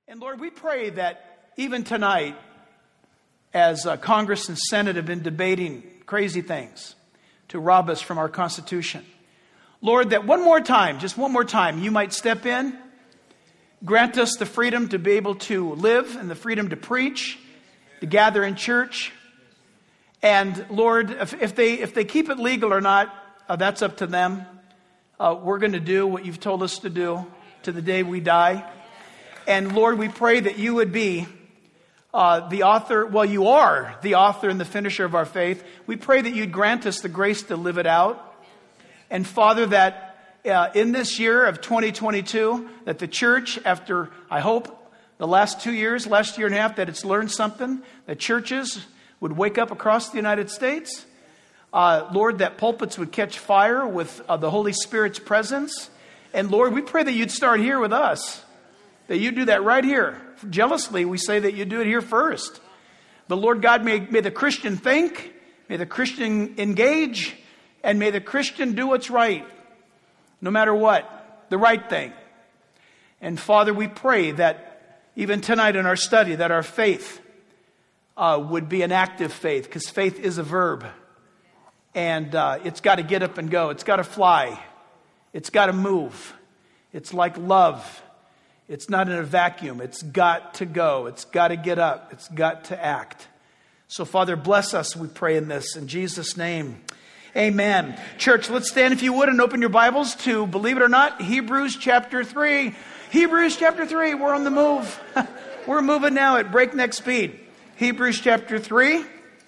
And Lord, we pray that even tonight, as Congress and Senate have been debating crazy things to rob us from our Constitution, Lord, that one more time, just one more time, you might step in, grant us the freedom to be able to live and the freedom to preach, to gather in church. And Lord, if they keep it legal or not, that's up to them. We're going to do what you've told us to do to the day we die. And Lord, we pray that you would be the author. Well, you are the author and the finisher of our faith. We pray that you'd grant us the grace to live it out. And Father, that in this year of 2022, that the church, after, I hope, the last year and a half, that it's learned something, that churches would wake up across the United States. Lord, that pulpits would catch fire with the Holy Spirit's presence. And Lord, we pray that you'd start here with us, that you do that right here. Jealously, we say that you do it here first. But Lord God, may the Christian think, may the Christian engage, and may the Christian do what's right, no matter what, the right thing. And Father, we pray that even tonight in our study, that our faith would be an active faith, because faith is a verb. And it's got to get up and go. It's got to fly. It's got to move. It's like love. It's not in a vacuum. It's got to go. It's got to get up. It's got to act. So, Father, bless us, we pray in this. In Jesus' name, amen. Church, let's stand if you would and open your Bibles to, believe it or not, Hebrews chapter 3. Hebrews chapter 3. We're on the move. We're moving now at breakneck speed. Hebrews chapter 3.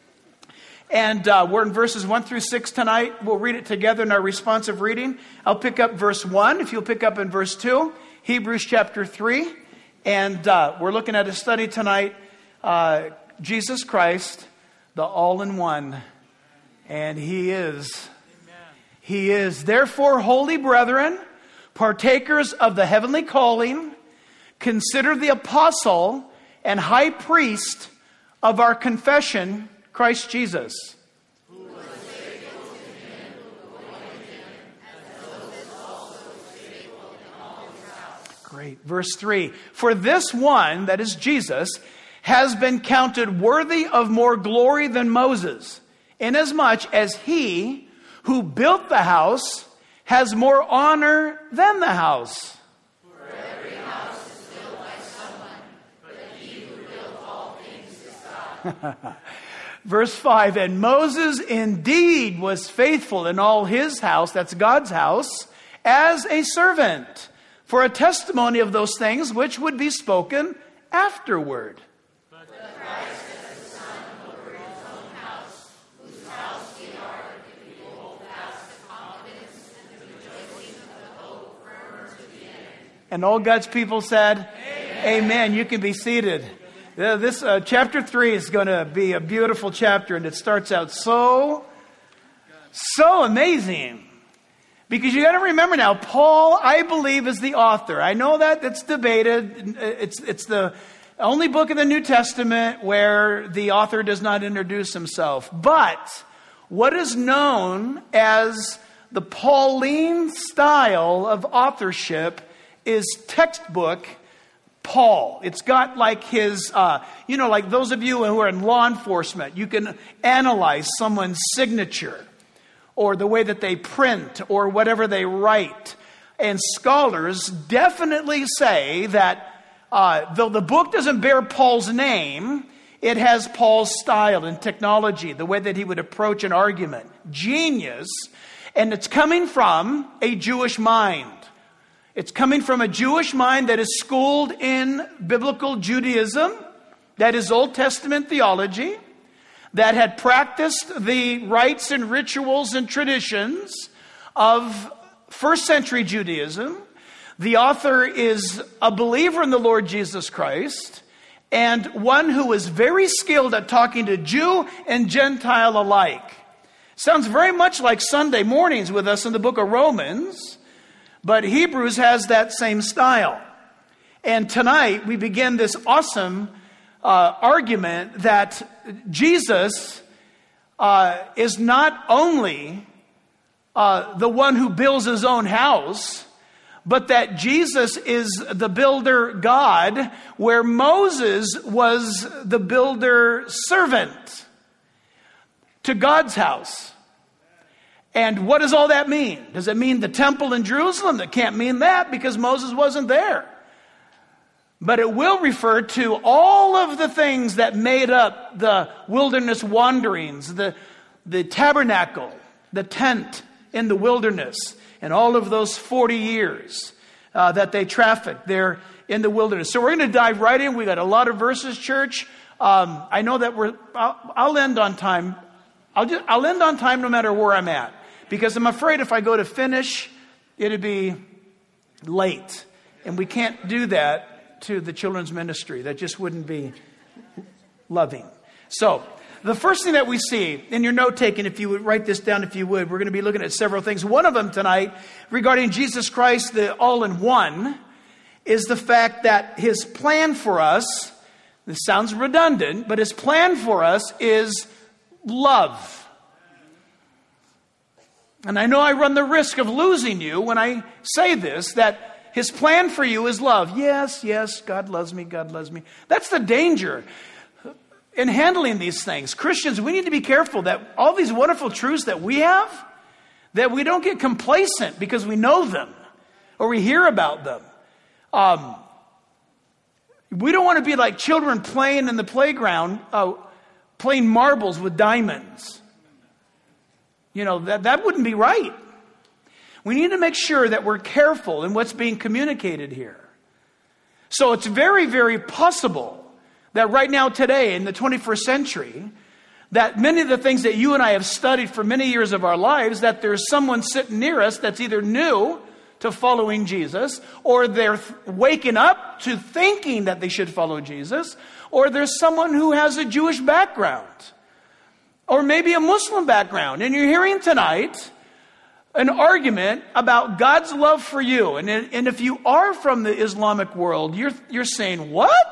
And we're in verses 1 through 6 tonight. We'll read it together in our responsive reading. I'll pick up verse 1. If you'll pick up in verse 2. Hebrews chapter 3. And we're looking at a study tonight. Jesus Christ, the all-in-one. And He is. He is. Therefore, holy brethren, partakers of the heavenly calling, consider the apostle and high priest of our confession, Christ Jesus. Who was faithful to him who appointed him, as though this also was faithful in all his house. Great. Verse 3. For this one, that is Jesus, has been counted worthy of more glory than Moses, inasmuch as he who built the house has more honor than the house. For every house is built by someone, but he who built all things is God. Verse 5, and Moses indeed was faithful in all his house, that's God's house, as a servant, for a testimony of those things which would be spoken afterward. But Christ as the Son over his own house, whose house we are if we hold fast the confidence and the rejoicing of the hope firmer to the end. And all God's people said, Amen. Amen. You can be seated. This chapter 3 is going to be a beautiful chapter, and it starts out so amazing. Because you got to remember now, Paul, I believe, is the author. I know that it's debated. It's the only book in the New Testament where the author does not introduce himself. But what is known as the Pauline style of authorship is textbook Paul. It's got like his, like those of you who are in law enforcement, you can analyze someone's signature or the way that they print or whatever they write. And scholars definitely say that though the book doesn't bear Paul's name, it has Paul's style and technology, the way that he would approach an argument. Genius. And it's coming from a Jewish mind. It's coming from a Jewish mind that is schooled in biblical Judaism, that is Old Testament theology, that had practiced the rites and rituals and traditions of first century Judaism. The author is a believer in the Lord Jesus Christ, and one who is very skilled at talking to Jew and Gentile alike. Sounds very much like Sunday mornings with us in the book of Romans. But Hebrews has that same style. And tonight we begin this awesome argument that Jesus is not only the one who builds his own house, but that Jesus is the builder God, where Moses was the builder servant to God's house. And what does all that mean? Does it mean the temple in Jerusalem? That can't mean that because Moses wasn't there. But it will refer to all of the things that made up the wilderness wanderings, the tabernacle, the tent in the wilderness, and all of those 40 years that they trafficked there in the wilderness. So we're going to dive right in. We got a lot of verses, church. I know that I'll end on time. I'll end on time no matter where I'm at, because I'm afraid if I go to finish, it'd be late, and we can't do that to the children's ministry. That just wouldn't be loving. So the first thing that we see in your note taking, if you would write this down, if you would, we're going to be looking at several things. One of them tonight regarding Jesus Christ, the all-in-one, is the fact that his plan for us, this sounds redundant, but his plan for us is love. And I know I run the risk of losing you when I say this, that his plan for you is love. Yes, yes, God loves me, God loves me. That's the danger in handling these things. Christians, we need to be careful that all these wonderful truths that we have, that we don't get complacent because we know them or we hear about them. We don't want to be like children playing in the playground, playing marbles with diamonds. You know, that wouldn't be right. We need to make sure that we're careful in what's being communicated here. So it's very, very possible that right now, today, in the 21st century, that many of the things that you and I have studied for many years of our lives, that there's someone sitting near us that's either new to following Jesus, or they're waking up to thinking that they should follow Jesus, or there's someone who has a Jewish background, or maybe a Muslim background, and you're hearing tonight an argument about God's love for you. And if you are from the Islamic world, you're saying, what?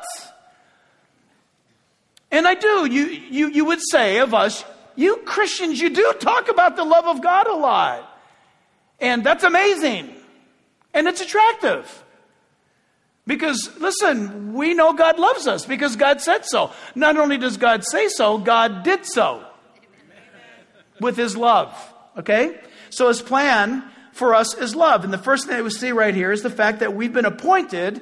And I do. You would say of us, you Christians, you do talk about the love of God a lot. And that's amazing. And it's attractive. Because, listen, we know God loves us because God said so. Not only does God say so, God did so with his love. Okay? So his plan for us is love. And the first thing that we see right here is the fact that we've been adopted,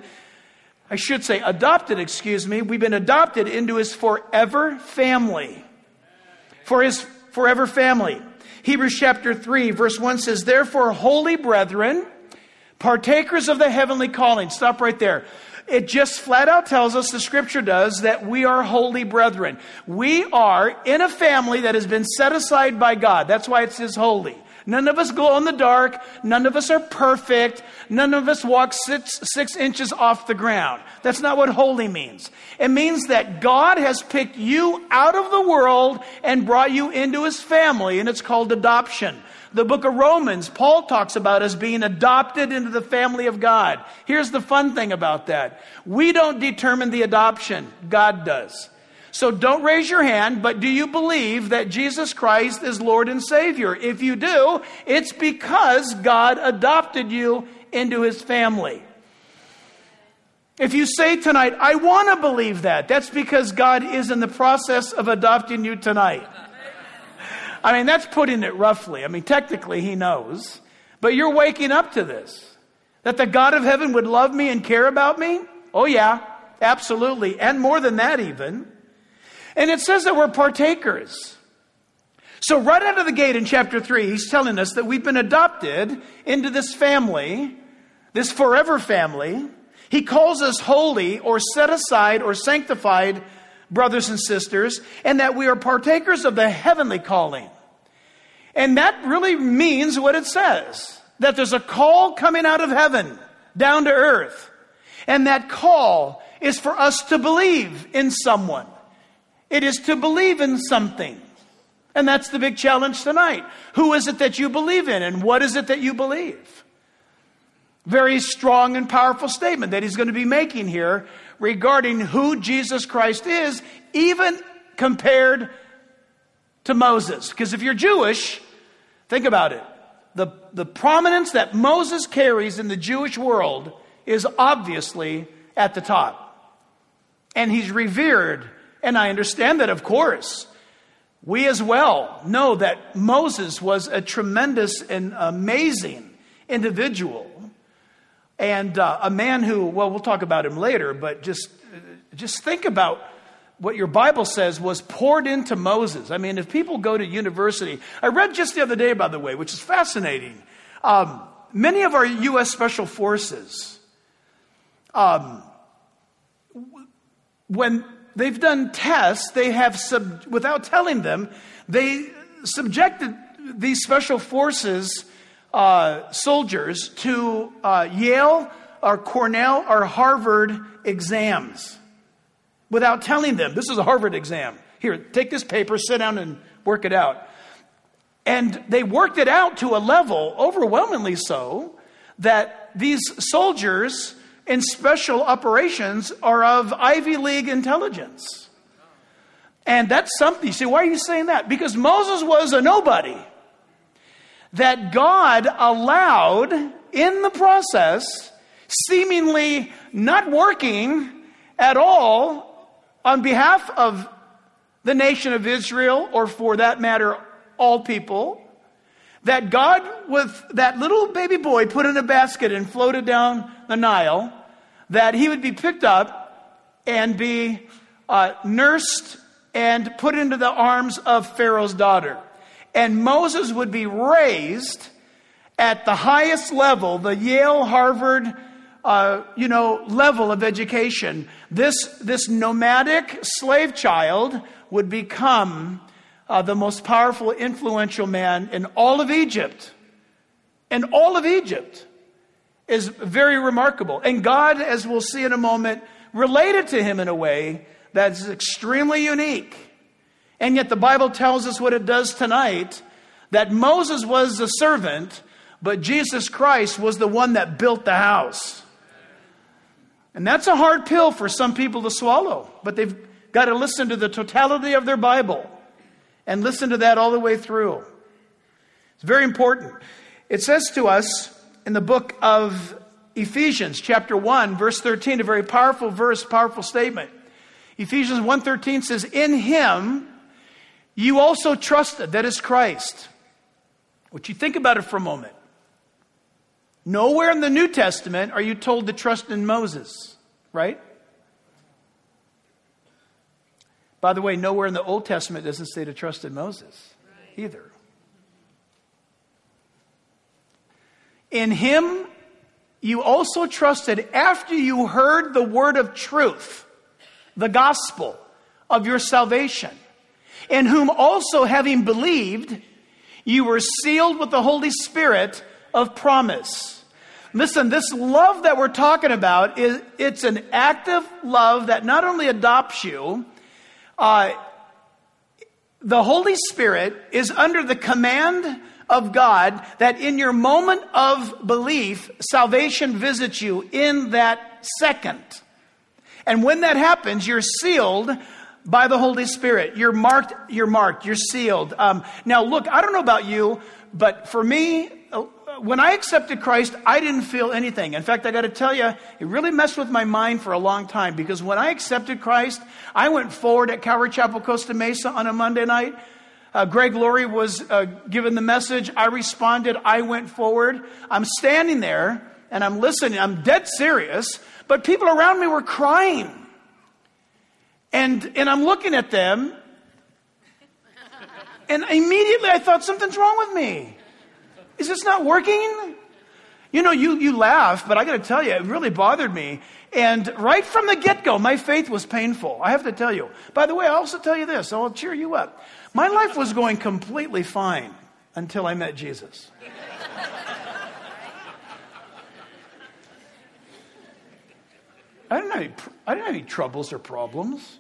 we've been adopted into his forever family. For his forever family. Hebrews chapter 3, verse 1 says, therefore, holy brethren, partakers of the heavenly calling. Stop right there. It just flat out tells us, the scripture does, that we are holy brethren. We are in a family that has been set aside by God. That's why it says holy. None of us glow in the dark. None of us are perfect. None of us walk 6 inches off the ground. That's not what holy means. It means that God has picked you out of the world and brought you into his family, and it's called adoption. The book of Romans, Paul talks about us being adopted into the family of God. Here's the fun thing about that. We don't determine the adoption. God does. So don't raise your hand, but do you believe that Jesus Christ is Lord and Savior? If you do, it's because God adopted you into his family. If you say tonight, I want to believe that, that's because God is in the process of adopting you tonight. I mean, that's putting it roughly. I mean, technically he knows, but you're waking up to this, that the God of heaven would love me and care about me. Oh yeah, absolutely. And more than that even. And it says that we're partakers. So right out of the gate in chapter 3, he's telling us that we've been adopted into this family, this forever family. He calls us holy or set aside or sanctified brothers and sisters, and that we are partakers of the heavenly calling. And that really means what it says, that there's a call coming out of heaven down to earth. And that call is for us to believe in someone. It is to believe in something. And that's the big challenge tonight. Who is it that you believe in, and what is it that you believe? Very strong and powerful statement that he's going to be making here regarding who Jesus Christ is, even compared to Moses. Because if you're Jewish, think about it. the prominence that Moses carries in the Jewish world is obviously at the top. And he's revered. And I understand that, of course. We as well know that Moses was a tremendous and amazing individual. And a man who, well, we'll talk about him later, but just think about what your Bible says was poured into Moses. I mean, if people go to university, I read just the other day, by the way, which is fascinating. Many of our U.S. Special Forces, when they've done tests, they have, without telling them, they subjected these Special Forces soldiers to Yale or Cornell or Harvard exams. Without telling them, this is a Harvard exam. Here, take this paper, sit down and work it out. And they worked it out to a level, overwhelmingly so, that these soldiers in special operations are of Ivy League intelligence. And that's something. You say, why are you saying that? Because Moses was a nobody that God allowed in the process, seemingly not working at all on behalf of the nation of Israel, or for that matter, all people, that God, with that little baby boy put in a basket and floated down the Nile, that he would be picked up and be nursed and put into the arms of Pharaoh's daughter. And Moses would be raised at the highest level, the Yale, Harvard, level of education. This nomadic slave child would become the most powerful, influential man in all of Egypt. And all of Egypt is very remarkable. And God, as we'll see in a moment, related to him in a way that is extremely unique. And yet the Bible tells us what it does tonight, that Moses was the servant, but Jesus Christ was the one that built the house. And that's a hard pill for some people to swallow. But they've got to listen to the totality of their Bible and listen to that all the way through. It's very important. It says to us in the book of Ephesians, chapter 1, verse 13, a very powerful verse, powerful statement. Ephesians 1:13 says, in him you also trusted, that is Christ. Would you think about it for a moment? Nowhere in the New Testament are you told to trust in Moses, right? By the way, nowhere in the Old Testament doesn't say to trust in Moses either. In him you also trusted after you heard the word of truth, the gospel of your salvation, in whom also having believed, you were sealed with the Holy Spirit of promise. Listen, this love that we're talking about, it's an active love that not only adopts you, the Holy Spirit is under the command of God that in your moment of belief, salvation visits you in that second. And when that happens, you're sealed by the Holy Spirit. You're marked, you're sealed. Now look, I don't know about you, but for me, when I accepted Christ, I didn't feel anything. In fact, I got to tell you, it really messed with my mind for a long time, because when I accepted Christ, I went forward at Calvary Chapel, Costa Mesa on a Monday night. Greg Laurie was given the message. I responded. I went forward. I'm standing there and I'm listening. I'm dead serious, but people around me were crying. And I'm looking at them, and immediately I thought, something's wrong with me. Is this not working? You know, you laugh, but I got to tell you, it really bothered me. And right from the get-go, my faith was painful. I have to tell you. By the way, I'll also tell you this. I'll cheer you up. My life was going completely fine until I met Jesus. I didn't have any troubles or problems.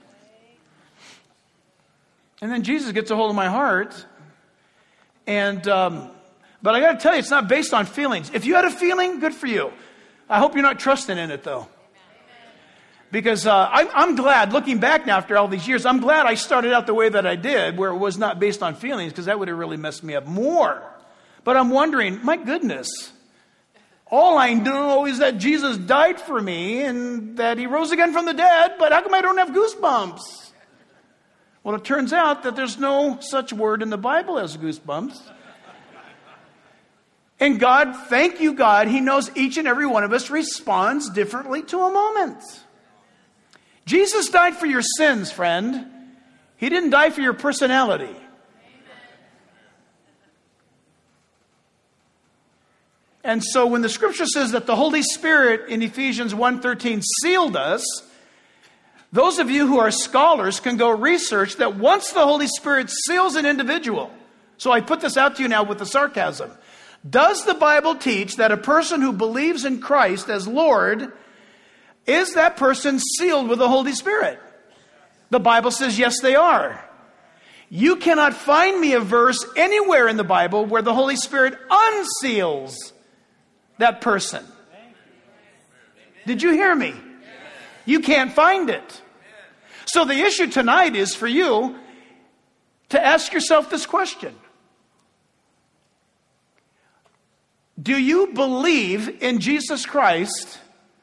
And then Jesus gets a hold of my heart. And but I got to tell you, it's not based on feelings. If you had a feeling, good for you. I hope you're not trusting in it, though. Because I'm glad, looking back now after all these years, I'm glad I started out the way that I did, where it was not based on feelings, because that would have really messed me up more. But I'm wondering, my goodness, all I know is that Jesus died for me and that he rose again from the dead, but how come I don't have goosebumps? Well, it turns out that there's no such word in the Bible as goosebumps. And God, thank you, God, he knows each and every one of us responds differently to a moment. Jesus died for your sins, friend. He didn't die for your personality. And so when the scripture says that the Holy Spirit in Ephesians 1:13 sealed us, those of you who are scholars can go research that once the Holy Spirit seals an individual, so I put this out to you now with the sarcasm, does the Bible teach that a person who believes in Christ as Lord, is that person sealed with the Holy Spirit? The Bible says yes, they are. You cannot find me a verse anywhere in the Bible where the Holy Spirit unseals that person. Did you hear me? You can't find it. So the issue tonight is for you to ask yourself this question. Do you believe in Jesus Christ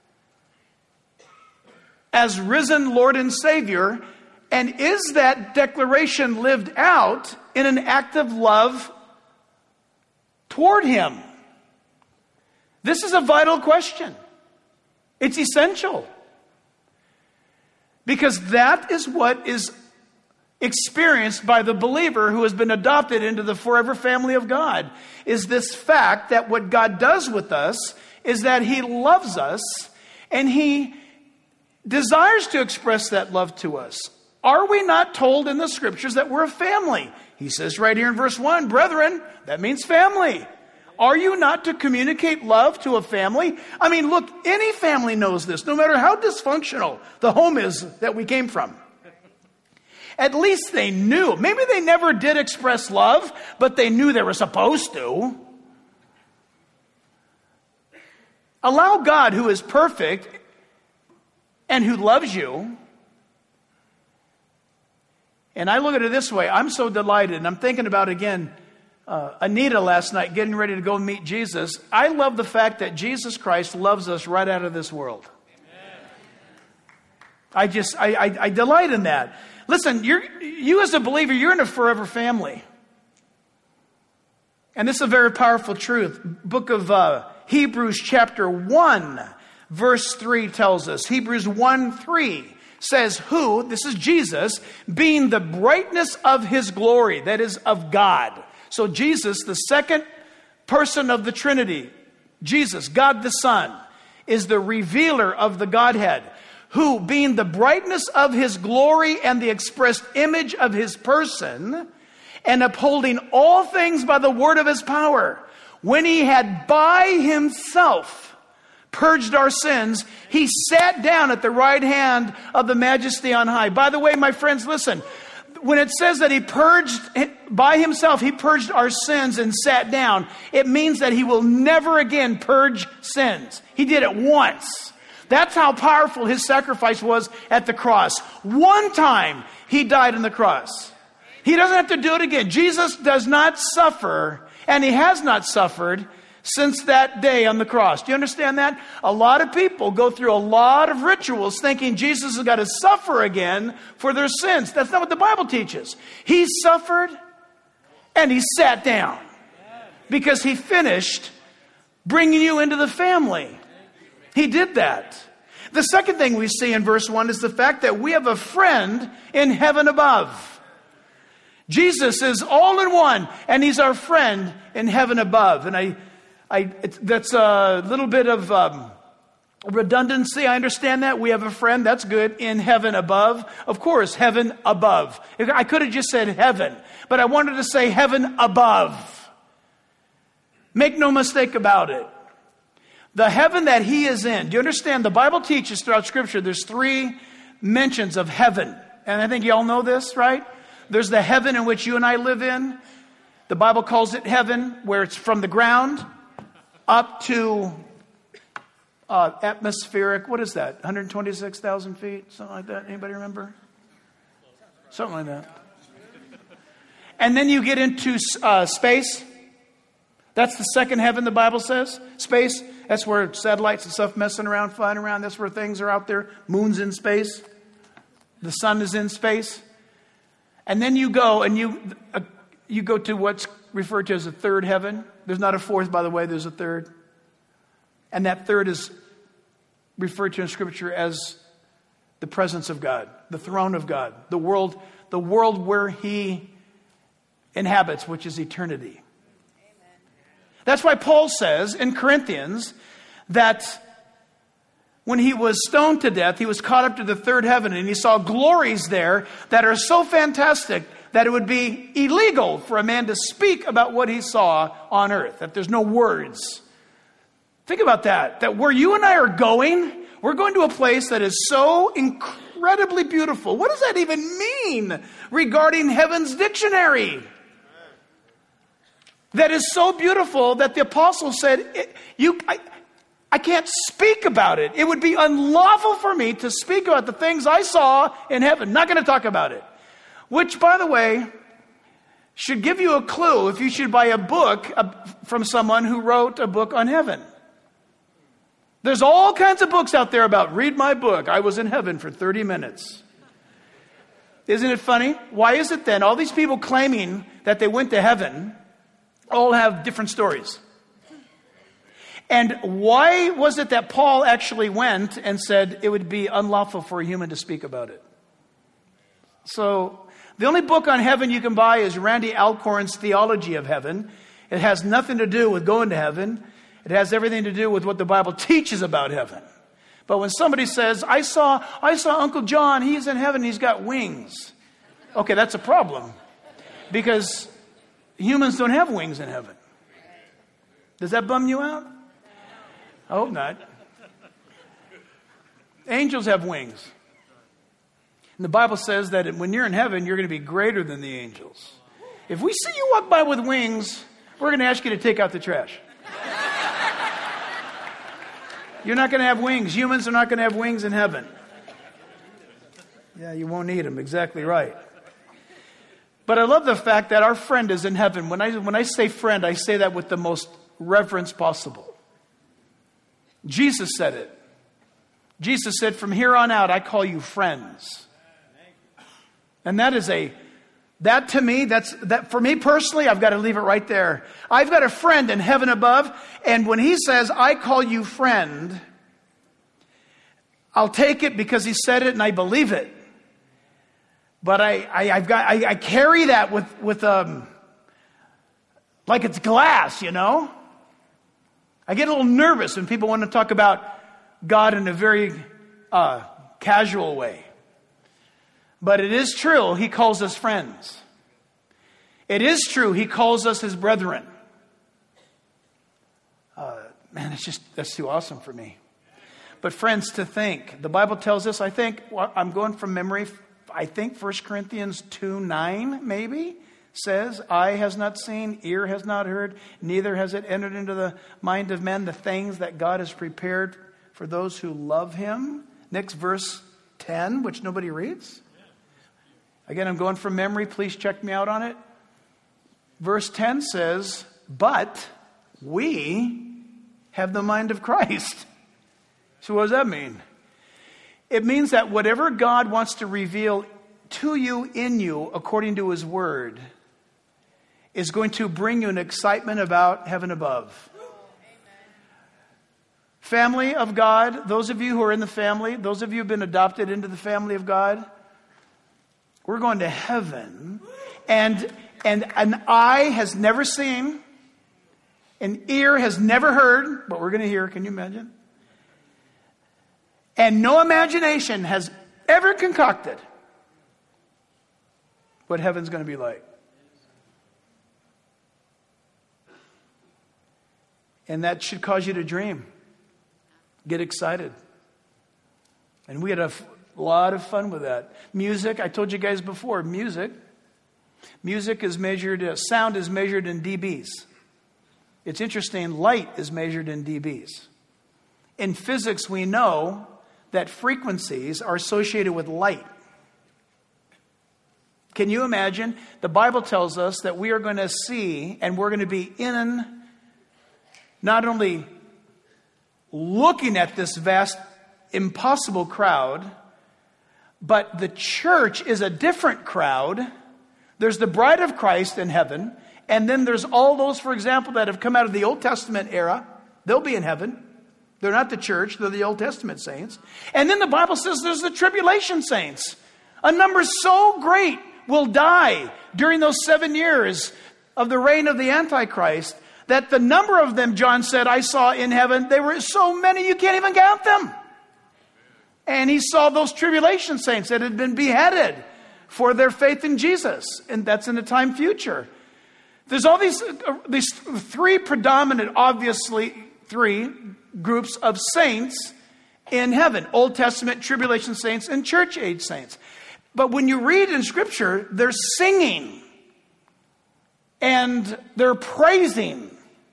as risen Lord and Savior? And is that declaration lived out in an act of love toward him? This is a vital question. It's essential. Because that is what is experienced by the believer who has been adopted into the forever family of God. Is this fact that what God does with us is that he loves us and he desires to express that love to us. Are we not told in the scriptures that we're a family? He says right here in verse 1, brethren, that means family. Are you not to communicate love to a family? I mean, look, any family knows this, no matter how dysfunctional the home is that we came from. At least they knew. Maybe they never did express love, but they knew they were supposed to. Allow God, who is perfect and who loves you. And I look at it this way. I'm so delighted, and I'm thinking about, again, Anita last night getting ready to go meet Jesus. I love the fact that Jesus Christ loves us right out of this world. Amen. I delight in that. Listen, you as a believer, you're in a forever family. And this is a very powerful truth. Book of Hebrews chapter 1, verse 3 tells us. Hebrews 1:3 says, who, this is Jesus, being the brightness of his glory, that is of God. So Jesus, the second person of the Trinity, Jesus, God the Son, is the revealer of the Godhead, who, being the brightness of his glory and the expressed image of his person, and upholding all things by the word of his power, when he had by himself purged our sins, he sat down at the right hand of the Majesty on high. By the way, my friends, listen. When it says that he purged by himself, he purged our sins and sat down, it means that he will never again purge sins. He did it once. That's how powerful his sacrifice was at the cross. One time he died on the cross. He doesn't have to do it again. Jesus does not suffer, and he has not suffered since that day on the cross. Do you understand that? A lot of people go through a lot of rituals thinking Jesus has got to suffer again for their sins. That's not what the Bible teaches. He suffered and he sat down because he finished bringing you into the family. He did that. The second thing we see in verse 1 is the fact that we have a friend in heaven above. Jesus is all in one, and he's our friend in heaven above. And that's a little bit of redundancy. I understand that. We have a friend, that's good, in heaven above. Of course, heaven above. I could have just said heaven, but I wanted to say heaven above. Make no mistake about it. The heaven that he is in. Do you understand? The Bible teaches throughout Scripture there's 3 mentions of heaven. And I think you all know this, right? There's the heaven in which you and I live in. The Bible calls it heaven, where it's from the ground up to atmospheric, what is that? 126,000 feet? Something like that? Anybody remember? Something like that. And then you get into space. That's the second heaven, the Bible says. Space, that's where satellites and stuff messing around, flying around. That's where things are out there. Moon's in space. The sun is in space. And then you go and you go to what's referred to as a third heaven. There's not a fourth, by the way. There's a third. And that third is referred to in Scripture as the presence of God, the throne of God, the world where He inhabits, which is eternity. That's why Paul says in Corinthians that when he was stoned to death, he was caught up to the third heaven, and he saw glories there that are so fantastic that it would be illegal for a man to speak about what he saw on earth, that there's no words. Think about that, that where you and I are going, we're going to a place that is so incredibly beautiful. What does that even mean regarding heaven's dictionary? That is so beautiful that the apostle said, I can't speak about it. It would be unlawful for me to speak about the things I saw in heaven. Not going to talk about it. Which, by the way, should give you a clue if you should buy a book from someone who wrote a book on heaven. There's all kinds of books out there about, read my book. I was in heaven for 30 minutes. Isn't it funny? Why is it then all these people claiming that they went to heaven all have different stories? And why was it that Paul actually went and said it would be unlawful for a human to speak about it? So the only book on heaven you can buy is Randy Alcorn's Theology of Heaven. It has nothing to do with going to heaven. It has everything to do with what the Bible teaches about heaven. But when somebody says, I saw Uncle John, he's in heaven, he's got wings. Okay, that's a problem. Because humans don't have wings in heaven. Does that bum you out? I hope not. Angels have wings. And the Bible says that when you're in heaven, you're going to be greater than the angels. If we see you walk by with wings, we're going to ask you to take out the trash. You're not going to have wings. Humans are not going to have wings in heaven. Yeah, you won't need them. Exactly right. But I love the fact that our friend is in heaven. When I say friend, I say that with the most reverence possible. Jesus said it. Jesus said, from here on out, I call you friends. And that to me, that for me personally, I've got to leave it right there. I've got a friend in heaven above, and when he says, I call you friend, I'll take it because he said it and I believe it. But I carry that with like it's glass, you know? I get a little nervous when people want to talk about God in a very casual way. But it is true, he calls us friends. It is true, he calls us his brethren. Man, that's too awesome for me. But friends, to think, the Bible tells us, I'm going from memory, I think 1 Corinthians 2:9 maybe says, eye has not seen, ear has not heard, neither has it entered into the mind of men the things that God has prepared for those who love him. Next verse 10, which nobody reads. Again, I'm going from memory. Please check me out on it. Verse 10 says, but we have the mind of Christ. So what does that mean? It means that whatever God wants to reveal to you, in you, according to his word, is going to bring you an excitement about heaven above. Family of God, those of you who are in the family, those of you who have been adopted into the family of God, we're going to heaven, and an eye has never seen, an ear has never heard what we're going to hear. Can you imagine? And no imagination has ever concocted what heaven's going to be like. And that should cause you to dream. Get excited. And we had a lot of fun with that. Music, I told you guys before, music is measured, sound is measured in dBs. It's interesting, light is measured in dBs. In physics, we know that frequencies are associated with light. Can you imagine? The Bible tells us that we are going to see and we're going to be in not only looking at this vast, impossible crowd, but the church is a different crowd. There's the bride of Christ in heaven, and then there's all those, for example, that have come out of the Old Testament era. They'll be in heaven. They're not the church, they're the Old Testament saints. And then the Bible says there's the tribulation saints. A number so great will die during those 7 years of the reign of the Antichrist that the number of them, John said, I saw in heaven, they were so many you can't even count them. And he saw those tribulation saints that had been beheaded for their faith in Jesus. And that's in the time future. There's all these three predominant, obviously three groups of saints in heaven. Old Testament tribulation saints and church age saints. But when you read in Scripture, they're singing and they're praising.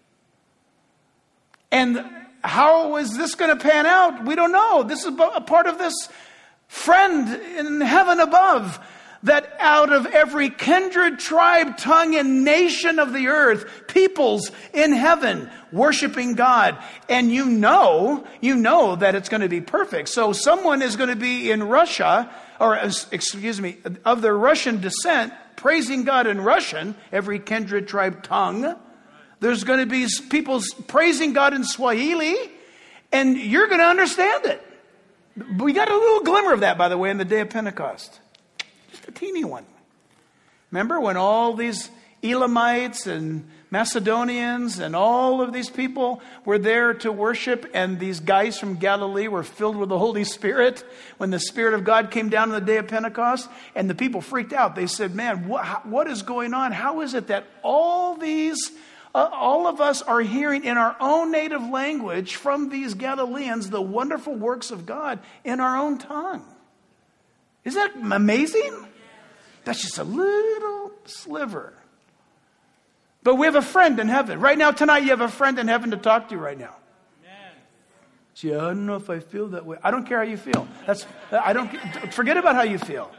And how is this going to pan out? We don't know. This is a part of this friend in heaven above, that out of every kindred, tribe, tongue, and nation of the earth, peoples in heaven worshiping God. And you know that it's going to be perfect. So someone is going to be in Russia, of their Russian descent, praising God in Russian, every kindred, tribe, tongue. There's going to be people praising God in Swahili, and you're going to understand it. We got a little glimmer of that, by the way, in the day of Pentecost. Just a teeny one. Remember when all these Elamites and Macedonians and all of these people were there to worship, and these guys from Galilee were filled with the Holy Spirit when the Spirit of God came down on the day of Pentecost, and the people freaked out. They said, man, what is going on? How is it that all of us are hearing in our own native language from these Galileans the wonderful works of God in our own tongue? Isn't that amazing? That's just a little sliver. But we have a friend in heaven. Right now, tonight, you have a friend in heaven to talk to you right now. Gee, I don't know if I feel that way. I don't care how you feel. Forget about how you feel.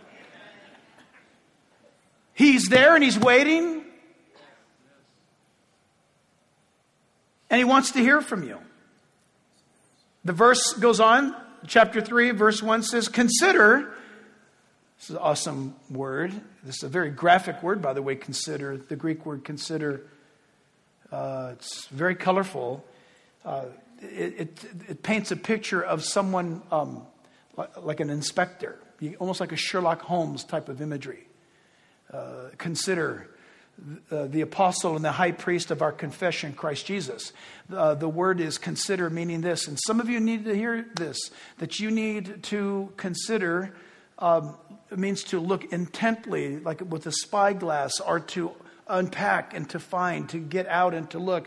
He's there and he's waiting. And he wants to hear from you. The verse goes on. Chapter 3, verse 1 says, consider. This is an awesome word. This is a very graphic word, by the way, consider. The Greek word consider. It's very colorful. It paints a picture of someone like an inspector, almost like a Sherlock Holmes type of imagery. Consider the apostle and the high priest of our confession, Christ Jesus. The word is consider, meaning this. And some of you need to hear this, that you need to consider. It means to look intently, like with a spyglass, or to unpack and to find, to get out and to look,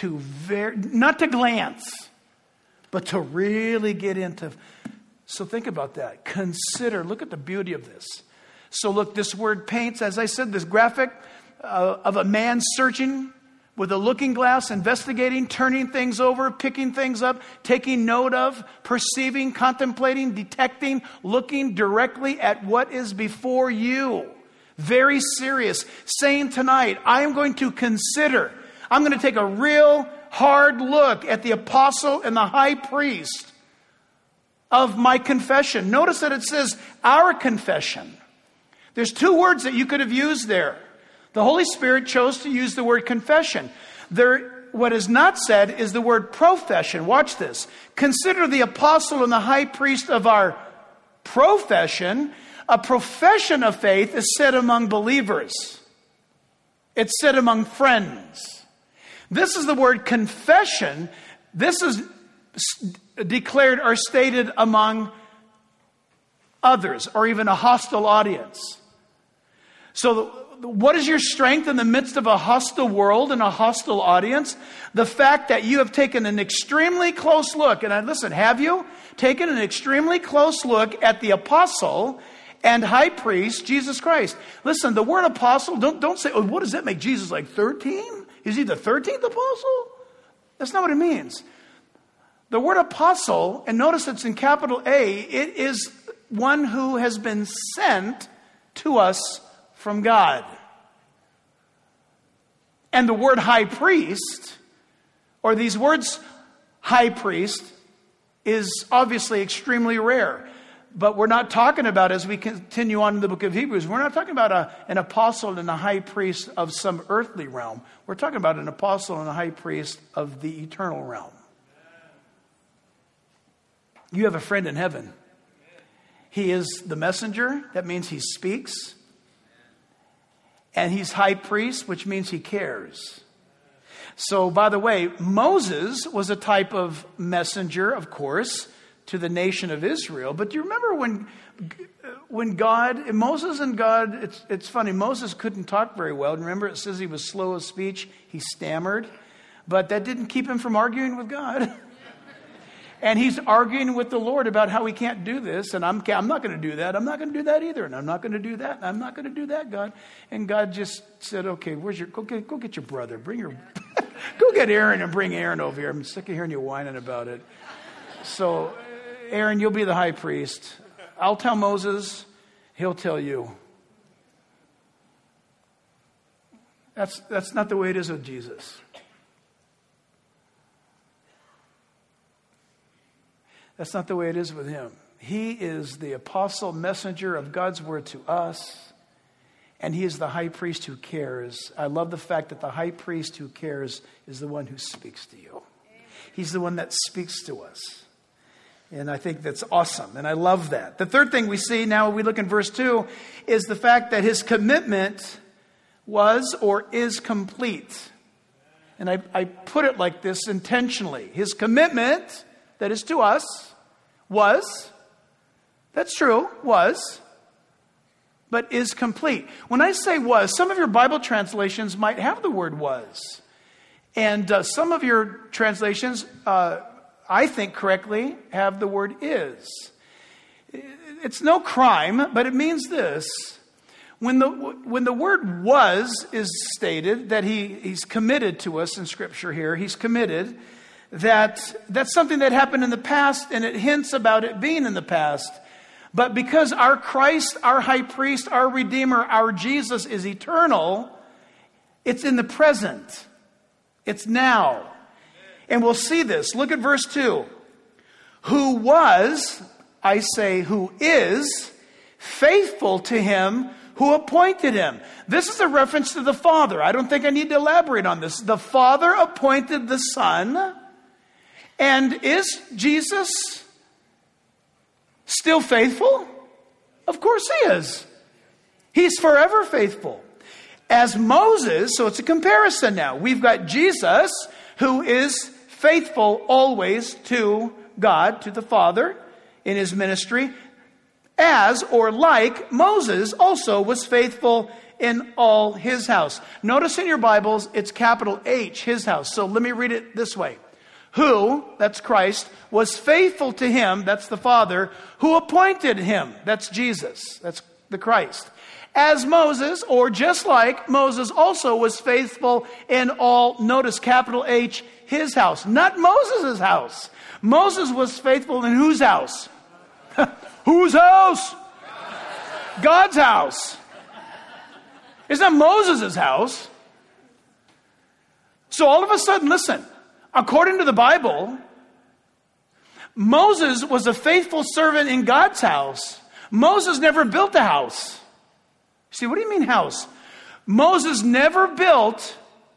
not to glance, but to really get into. So think about that. Consider. Look at the beauty of this. So look, this word paints, as I said, this graphic of a man searching with a looking glass, investigating, turning things over, picking things up, taking note of, perceiving, contemplating, detecting, looking directly at what is before you. Very serious. Saying tonight, I am going to consider. I'm going to take a real hard look at the apostle and the high priest of my confession. Notice that it says our confession. There's two words that you could have used there. The Holy Spirit chose to use the word confession. What is not said is the word profession. Watch this. Consider the apostle and the high priest of our profession. A profession of faith is said among believers. It's said among friends. This is the word confession. This is declared or stated among others, or even a hostile audience. So what is your strength in the midst of a hostile world and a hostile audience? The fact that you have taken an extremely close look, and listen, have you taken an extremely close look at the apostle and high priest, Jesus Christ? Listen, the word apostle, don't say, oh, what does that make Jesus like 13? Is he the 13th apostle? That's not what it means. The word apostle, and notice it's in capital A, it is one who has been sent to us from God. And the word high priest, or these words high priest is obviously extremely rare. But we're not talking about, as we continue on in the book of Hebrews, we're not talking about an apostle and a high priest of some earthly realm. We're talking about an apostle and a high priest of the eternal realm. You have a friend in heaven. He is the messenger. That means he speaks. And he's high priest, which means he cares. So, by the way, Moses was a type of messenger, of course, to the nation of Israel. But do you remember when God, Moses and God, it's funny, Moses couldn't talk very well. Remember, it says he was slow of speech, he stammered. But that didn't keep him from arguing with God. And he's arguing with the Lord about how he can't do this. And I'm not going to do that. I'm not going to do that either. And I'm not going to do that. And I'm not going to do that, God. And God just said, okay, go get your brother. Go get Aaron and bring Aaron over here. I'm sick of hearing you whining about it. So, Aaron, you'll be the high priest. I'll tell Moses. He'll tell you. That's not the way it is with Jesus. That's not the way it is with him. He is the apostle messenger of God's word to us. And he is the high priest who cares. I love the fact that the high priest who cares is the one who speaks to you. He's the one that speaks to us. And I think that's awesome. And I love that. The third thing we see now, when we look in verse 2, is the fact that his commitment was or is complete. And I put it like this intentionally. His commitment, that is to us, was, that's true, was, but is complete. When I say was, some of your Bible translations might have the word was. And some of your translations, I think correctly, have the word is. It's no crime, but it means this. When the word was is stated, that he's committed to us in Scripture here, he's committed, that's something that happened in the past, and it hints about it being in the past. But because our Christ, our high priest, our Redeemer, our Jesus is eternal, it's in the present. It's now. And we'll see this. Look at verse 2. Who was, I say who is, faithful to him who appointed him. This is a reference to the Father. I don't think I need to elaborate on this. The Father appointed the Son. And is Jesus still faithful? Of course he is. He's forever faithful. As Moses, so it's a comparison now. We've got Jesus, who is faithful always to God, to the Father, in his ministry, as or like Moses also was faithful in all his house. Notice in your Bibles, it's capital H, his house. So let me read it this way. Who, that's Christ, was faithful to him, that's the Father, who appointed him, that's Jesus, that's the Christ. As Moses, or just like Moses also was faithful in all, notice capital H, his house. Not Moses' house. Moses was faithful in whose house? Whose house? God's house. It's not Moses' house. So all of a sudden, listen, according to the Bible, Moses was a faithful servant in God's house. Moses never built a house. See, what do you mean house? Moses never built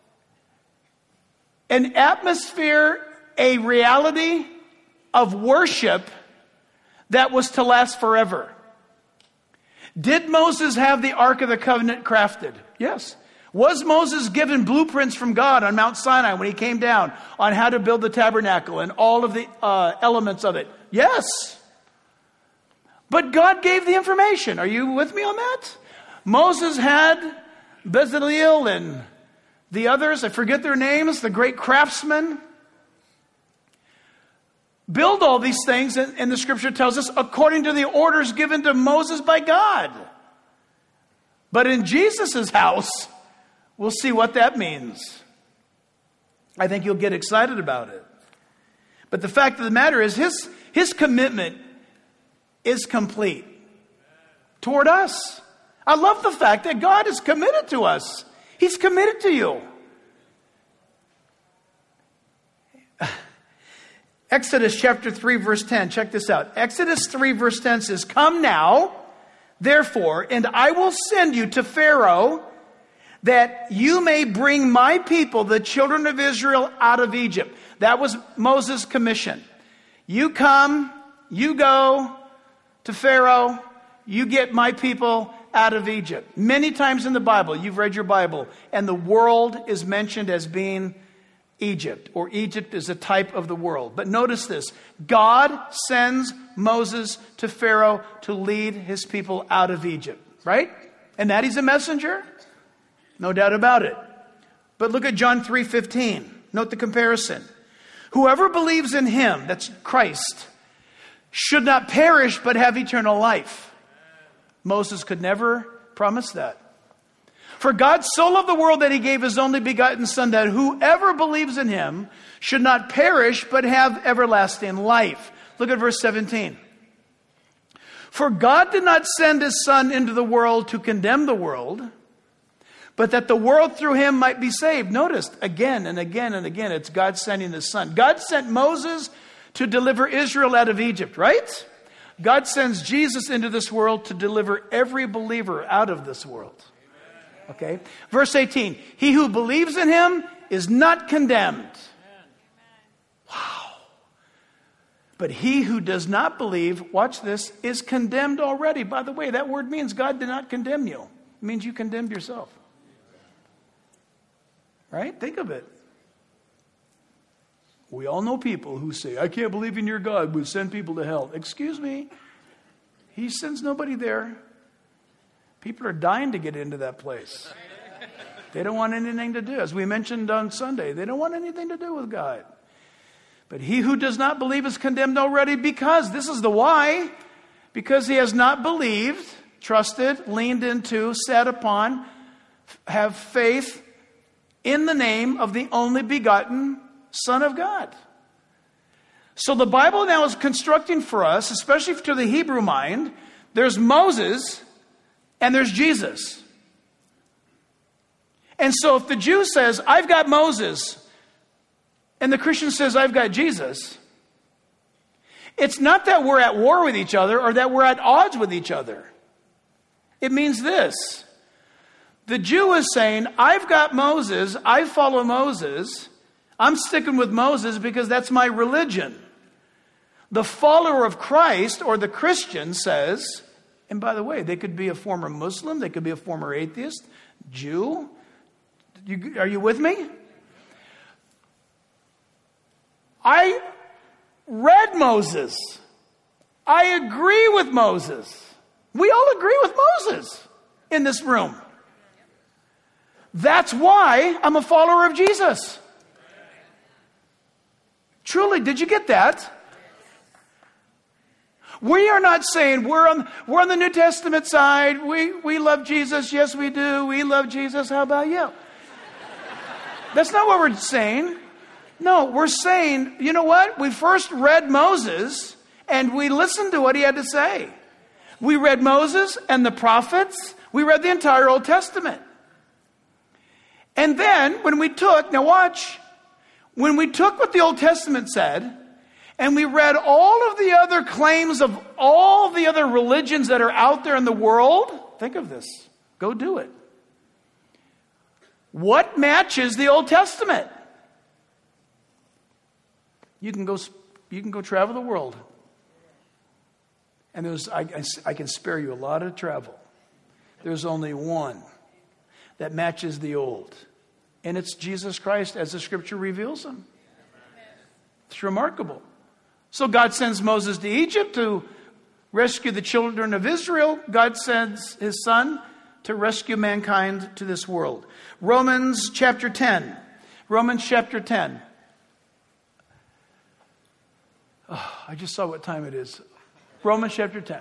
an atmosphere, a reality of worship that was to last forever. Did Moses have the Ark of the Covenant crafted? Yes. Was Moses given blueprints from God on Mount Sinai when he came down on how to build the tabernacle and all of the elements of it? Yes. But God gave the information. Are you with me on that? Moses had Bezalel and the others, I forget their names, the great craftsmen, build all these things, and the Scripture tells us, according to the orders given to Moses by God. But in Jesus' house, we'll see what that means. I think you'll get excited about it. But the fact of the matter is, his commitment is complete toward us. I love the fact that God is committed to us. He's committed to you. Exodus chapter 3, verse 10. Check this out. Exodus 3, verse 10 says, "Come now, therefore, and I will send you to Pharaoh, that you may bring my people, the children of Israel, out of Egypt." That was Moses' commission. You come, you go to Pharaoh, you get my people out of Egypt. Many times in the Bible, you've read your Bible, and the world is mentioned as being Egypt, or Egypt is a type of the world. But notice this, God sends Moses to Pharaoh to lead his people out of Egypt, right? And that he's a messenger? No doubt about it. But look at John 3:15. Note the comparison. Whoever believes in him, that's Christ, should not perish but have eternal life. Moses could never promise that. For God so loved the world that he gave his only begotten Son, that whoever believes in him should not perish but have everlasting life. Look at verse 17. For God did not send his Son into the world to condemn the world, but that the world through him might be saved. Notice, again and again and again, it's God sending his Son. God sent Moses to deliver Israel out of Egypt, right? God sends Jesus into this world to deliver every believer out of this world. Okay? Verse 18. He who believes in him is not condemned. Wow. But he who does not believe, watch this, is condemned already. By the way, that word means God did not condemn you. It means you condemned yourself. Right? Think of it. We all know people who say, I can't believe in your God, would send people to hell. Excuse me. He sends nobody there. People are dying to get into that place. They don't want anything to do. As we mentioned on Sunday, they don't want anything to do with God. But he who does not believe is condemned already because, this is the why, because he has not believed, trusted, leaned into, sat upon, have faith in the name of the only begotten Son of God. So the Bible now is constructing for us, especially to the Hebrew mind, there's Moses and there's Jesus. And so if the Jew says, I've got Moses, and the Christian says, I've got Jesus, it's not that we're at war with each other or that we're at odds with each other. It means this. The Jew is saying, I've got Moses, I follow Moses, I'm sticking with Moses because that's my religion. The follower of Christ, or the Christian, says, and by the way, they could be a former Muslim, they could be a former atheist, Jew. Are you with me? I read Moses. I agree with Moses. We all agree with Moses in this room. That's why I'm a follower of Jesus. Truly, did you get that? We are not saying we're on the New Testament side. We love Jesus. Yes, we do. We love Jesus. How about you? That's not what we're saying. No, we're saying, you know what? We first read Moses and we listened to what he had to say. We read Moses and the prophets. We read the entire Old Testament. And then when we took, now watch, when we took what the Old Testament said and we read all of the other claims of all the other religions that are out there in the world, think of this. Go do it. What matches the Old Testament? You can go travel the world. And I can spare you a lot of travel. There's only one that matches the old. And it's Jesus Christ as the scripture reveals him. It's remarkable. So God sends Moses to Egypt to rescue the children of Israel. God sends his Son to rescue mankind to this world. Romans chapter 10. Romans chapter 10. Oh, I just saw what time it is. Romans chapter 10.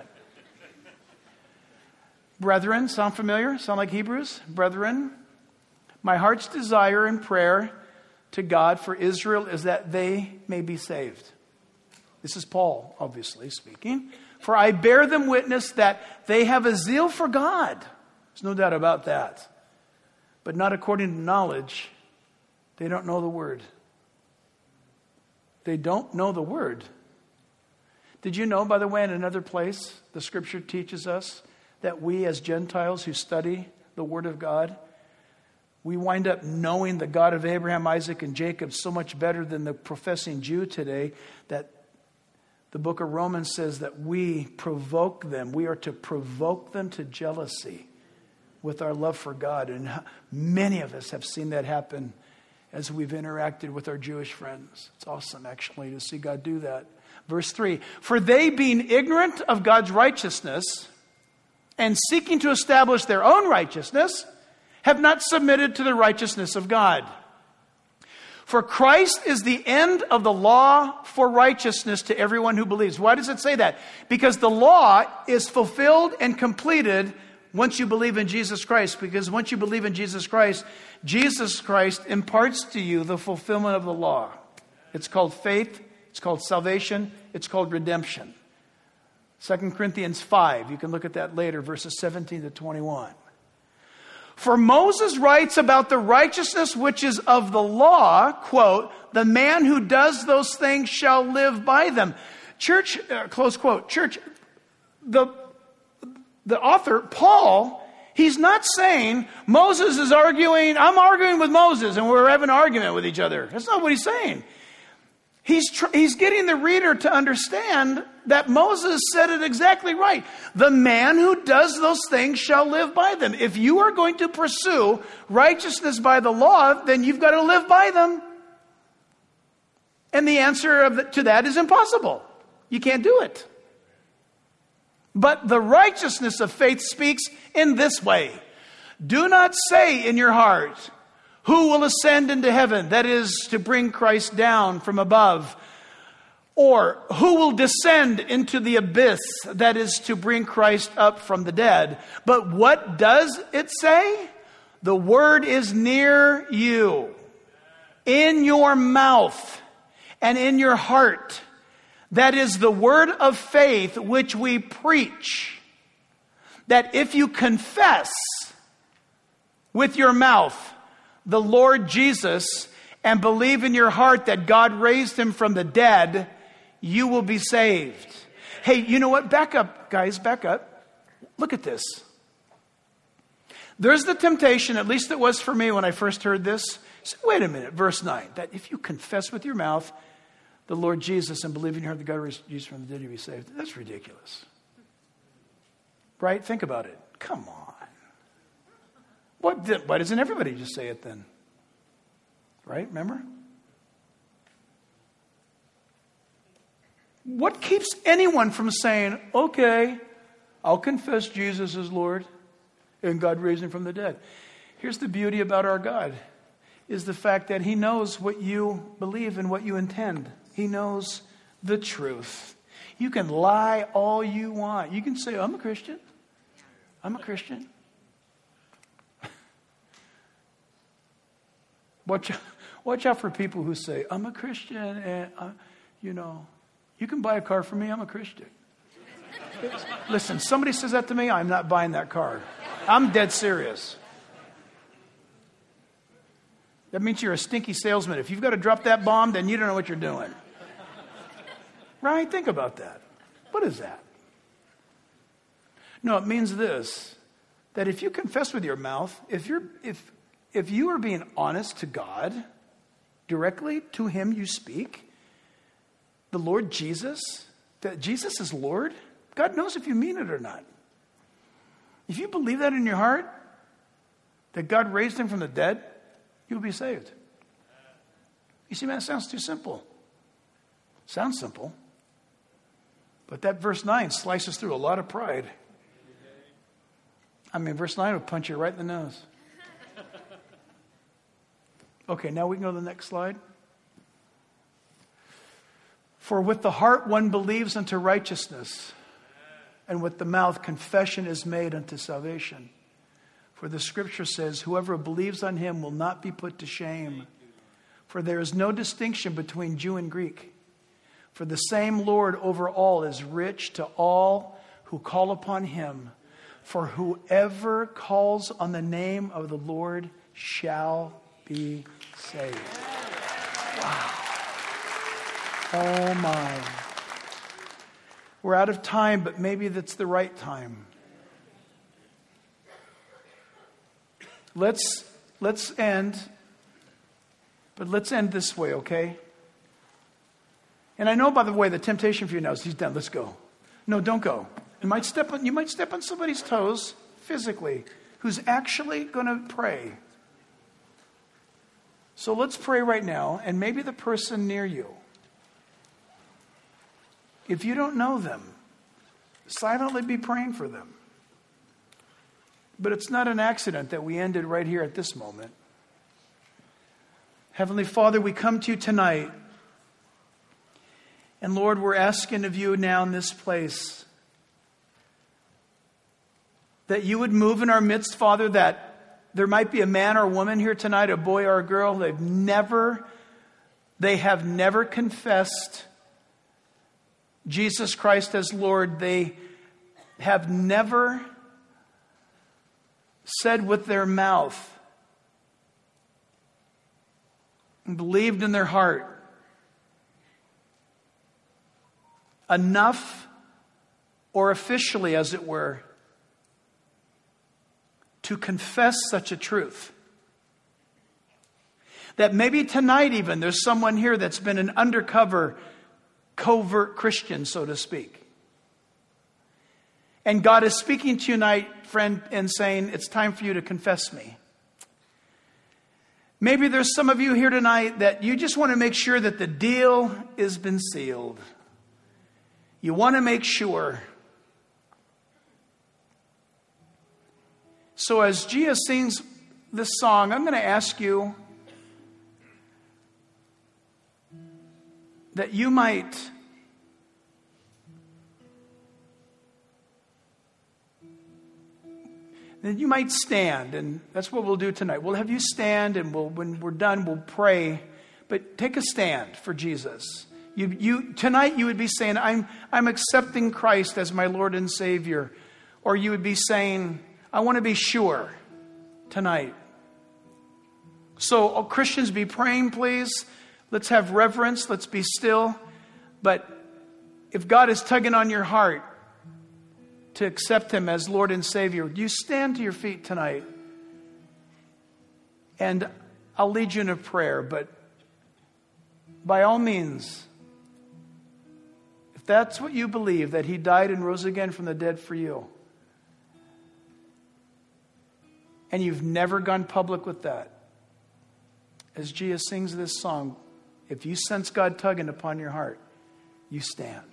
Brethren, sound familiar? Sound like Hebrews? Brethren, my heart's desire and prayer to God for Israel is that they may be saved. This is Paul, obviously, speaking. For I bear them witness that they have a zeal for God. There's no doubt about that. But not according to knowledge. They don't know the word. They don't know the word. Did you know, by the way, in another place, the scripture teaches us that we as Gentiles who study the word of God, we wind up knowing the God of Abraham, Isaac, and Jacob so much better than the professing Jew today that the book of Romans says that we provoke them. We are to provoke them to jealousy with our love for God. And many of us have seen that happen as we've interacted with our Jewish friends. It's awesome, actually, to see God do that. Verse 3, for they being ignorant of God's righteousness and seeking to establish their own righteousness, have not submitted to the righteousness of God. For Christ is the end of the law for righteousness to everyone who believes. Why does it say that? Because the law is fulfilled and completed once you believe in Jesus Christ. Because once you believe in Jesus Christ imparts to you the fulfillment of the law. It's called faith. It's called salvation. It's called redemption. 2 Corinthians 5. You can look at that later, verses 17 to 21. For Moses writes about the righteousness which is of the law, quote, the man who does those things shall live by them. Church, close quote. Church, the author, Paul, he's not saying Moses is arguing, I'm arguing with Moses and we're having an argument with each other. That's not what he's saying. He's getting the reader to understand that Moses said it exactly right. The man who does those things shall live by them. If you are going to pursue righteousness by the law, then you've got to live by them. And the answer to that is impossible. You can't do it. But the righteousness of faith speaks in this way. Do not say in your heart, who will ascend into heaven? That is to bring Christ down from above. Or who will descend into the abyss? That is to bring Christ up from the dead. But what does it say? The word is near you, in your mouth and in your heart. That is the word of faith which we preach. That if you confess with your mouth the Lord Jesus and believe in your heart that God raised him from the dead, you will be saved. Hey, you know what? Back up, guys, back up. Look at this. There's the temptation, at least it was for me when I first heard this. So, wait a minute, verse 9. That if you confess with your mouth the Lord Jesus and believe in your heart that God raised Jesus from the dead, you'll be saved. That's ridiculous. Right? Think about it. Come on. Why doesn't everybody just say it then? Right? Remember? What keeps anyone from saying, okay, I'll confess Jesus is Lord and God raised him from the dead? Here's the beauty about our God, is the fact that he knows what you believe and what you intend. He knows the truth. You can lie all you want. You can say, I'm a Christian. I'm a Christian. Watch out for people who say, I'm a Christian and, you can buy a car from me, I'm a Christian. Listen, somebody says that to me, I'm not buying that car. I'm dead serious. That means you're a stinky salesman. If you've got to drop that bomb, then you don't know what you're doing. Right? Think about that. What is that? No, it means this, that if you confess with your mouth, if you are being honest to God, directly to him you speak, the Lord Jesus, that Jesus is Lord, God knows if you mean it or not. If you believe that in your heart, that God raised him from the dead, you'll be saved. You see, man, it sounds too simple. Sounds simple. But that verse 9 slices through a lot of pride. I mean, verse 9 would punch you right in the nose. Okay, now we can go to the next slide. For with the heart one believes unto righteousness, and with the mouth confession is made unto salvation. For the scripture says, whoever believes on him will not be put to shame. For there is no distinction between Jew and Greek. For the same Lord over all is rich to all who call upon him. For whoever calls on the name of the Lord shall be saved. Wow. Oh my. We're out of time, but maybe that's the right time. Let's end, but let's end this way, okay? And I know, by the way, the temptation for you now is he's done. Let's go. No, don't go. You might step on somebody's toes physically who's actually going to pray. So let's pray right now, and maybe the person near you, if you don't know them, silently be praying for them. But it's not an accident that we ended right here at this moment. Heavenly Father, we come to you tonight. And Lord, we're asking of you now in this place that you would move in our midst, Father, that there might be a man or a woman here tonight, a boy or a girl, they have never confessed Jesus Christ as Lord. They have never said with their mouth and believed in their heart enough, or officially as it were, to confess such a truth. That maybe tonight even there's someone here that's been an undercover, covert Christian, so to speak. And God is speaking to you tonight, friend, and saying, it's time for you to confess me. Maybe there's some of you here tonight that you just want to make sure that the deal has been sealed. You want to make sure. So as Gia sings this song, I'm going to ask you that you might stand, and that's what we'll do tonight. We'll have you stand, and when we're done, we'll pray. But take a stand for Jesus. Tonight you would be saying, I'm accepting Christ as my Lord and Savior. Or you would be saying, I want to be sure tonight. So Christians, be praying, please. Let's have reverence. Let's be still. But if God is tugging on your heart to accept Him as Lord and Savior, you stand to your feet tonight. And I'll lead you in a prayer. But by all means, if that's what you believe, that He died and rose again from the dead for you, and you've never gone public with that, as Gia sings this song, if you sense God tugging upon your heart, you stand.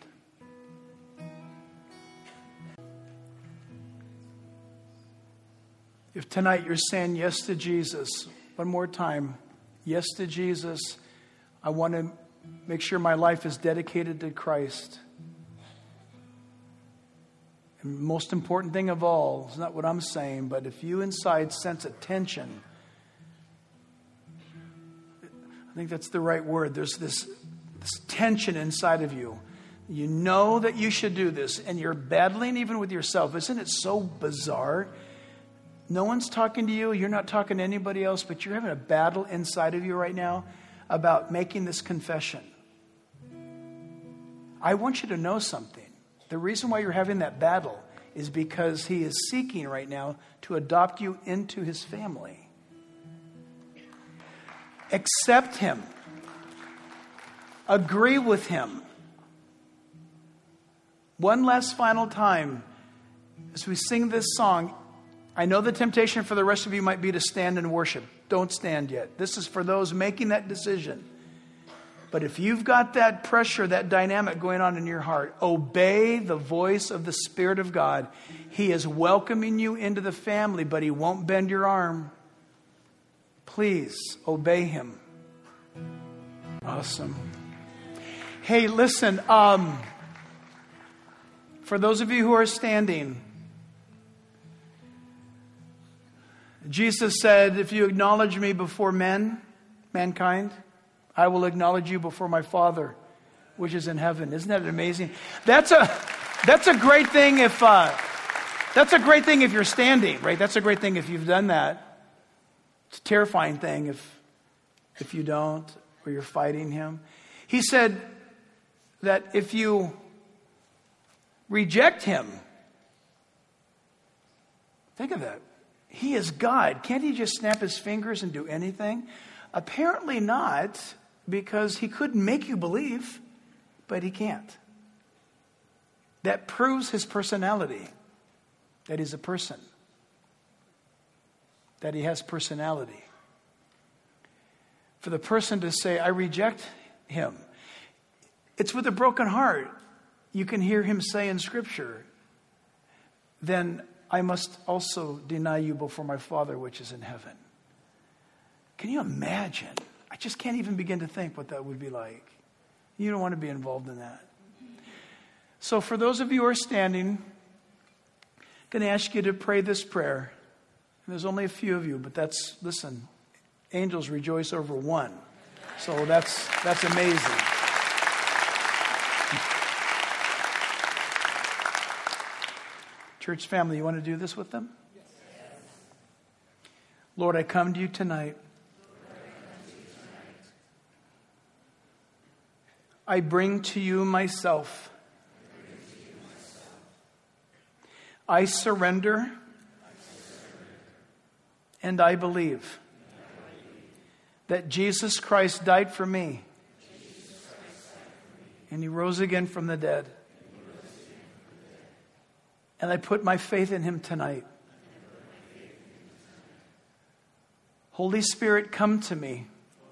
If tonight you're saying yes to Jesus, one more time, yes to Jesus, I want to make sure my life is dedicated to Christ. And the most important thing of all is not what I'm saying, but if you inside sense a tension, I think that's the right word. There's this tension inside of you. You know that you should do this, and you're battling even with yourself. Isn't it so bizarre? No one's talking to you. You're not talking to anybody else, but you're having a battle inside of you right now about making this confession. I want you to know something. The reason why you're having that battle is because He is seeking right now to adopt you into His family. Accept Him. Agree with Him. One last final time, as we sing this song, I know the temptation for the rest of you might be to stand and worship. Don't stand yet. This is for those making that decision. But if you've got that pressure, that dynamic going on in your heart, obey the voice of the Spirit of God. He is welcoming you into the family, but He won't bend your arm. Please obey Him. Awesome. Hey, listen, for those of you who are standing, Jesus said, if you acknowledge me before mankind, I will acknowledge you before my Father, which is in heaven. Isn't that amazing? That's a great thing if you're standing, right? That's a great thing if you've done that. It's a terrifying thing if you don't, or you're fighting Him. He said, that if you reject him, think of that. He is God. Can't he just snap his fingers and do anything? Apparently not, because he couldn't make you believe, but he can't. That proves his personality, that he's a person, that he has personality. For the person to say, I reject him, it's with a broken heart. You can hear him say in Scripture, then I must also deny you before my Father which is in heaven. Can you imagine? I just can't even begin to think what that would be like. You don't want to be involved in that. So for those of you who are standing, I'm going to ask you to pray this prayer. And there's only a few of you, but listen, angels rejoice over one. So that's amazing. Church family, you want to do this with them? Yes. Lord, I come to you tonight. I bring to you myself. I surrender. And I believe that Jesus Christ died for me. And he rose again from the dead. And I put my faith in him tonight. Holy Spirit, come to me.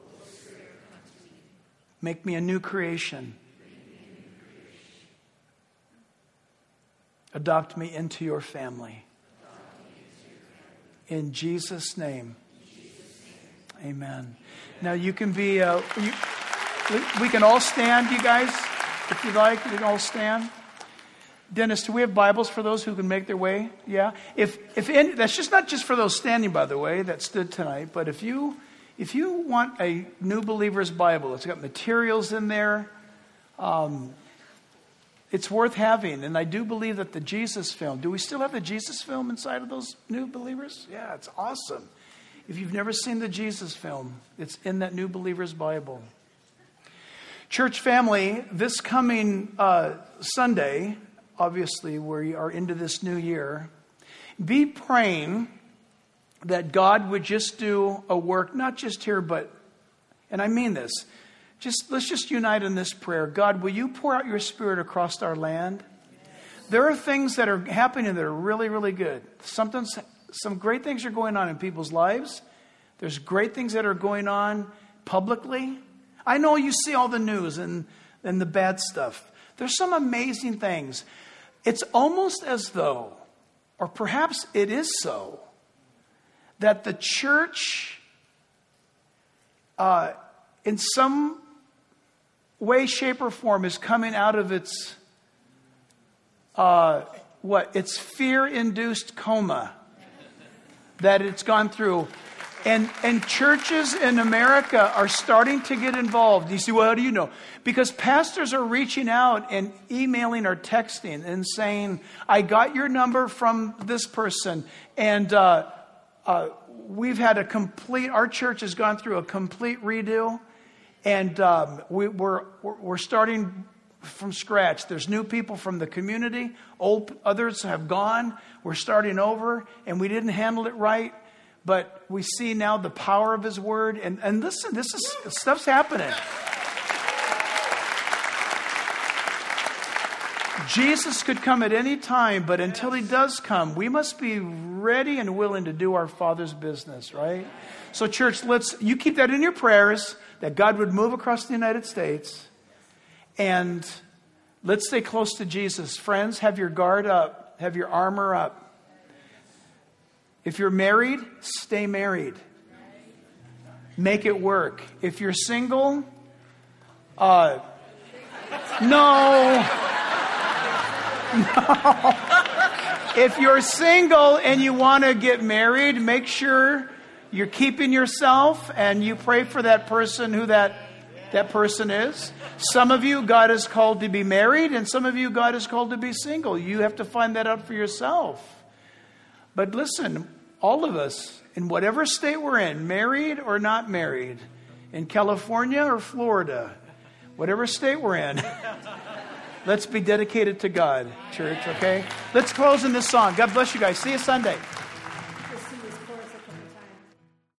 Make me a new creation. Adopt me into your family. In Jesus' name. Amen. Now you can be, we can all stand, you guys, if you like. We can all stand. Dennis, do we have Bibles for those who can make their way? Yeah. That's just not just for those standing, by the way, that stood tonight. But if you want a New Believer's Bible, it's got materials in there. It's worth having. And I do believe that the Jesus film. Do we still have the Jesus film inside of those New Believers? Yeah, it's awesome. If you've never seen the Jesus film, it's in that New Believer's Bible. Church family, this coming Sunday, obviously, we are into this new year. Be praying that God would just do a work, not just here, but, and I mean this, let's just unite in this prayer. God, will you pour out your Spirit across our land? There are things that are happening that are really, really good. Some great things are going on in people's lives. There's great things that are going on publicly. I know you see all the news and the bad stuff. There's some amazing things. It's almost as though, or perhaps it is so, that the church, in some way, shape, or form, is coming out of its fear-induced coma that it's gone through. And churches in America are starting to get involved. You see, well, how do you know? Because pastors are reaching out and emailing or texting and saying, I got your number from this person. And we've had our church has gone through a complete redo. And we're starting from scratch. There's new people from the community. Others have gone. We're starting over. And we didn't handle it right. But we see now the power of his word. And listen, stuff's happening. Jesus could come at any time, but until he does come, we must be ready and willing to do our Father's business, right? So church, you keep that in your prayers, that God would move across the United States. And let's stay close to Jesus. Friends, have your guard up. Have your armor up. If you're married, stay married. Make it work. If you're single, no. If you're single and you want to get married, make sure you're keeping yourself and you pray for that person, who that person is. Some of you, God is called to be married, and some of you, God is called to be single. You have to find that out for yourself. But listen, all of us, in whatever state we're in, married or not married, in California or Florida, whatever state we're in, let's be dedicated to God, church, okay? Let's close in this song. God bless you guys. See you Sunday.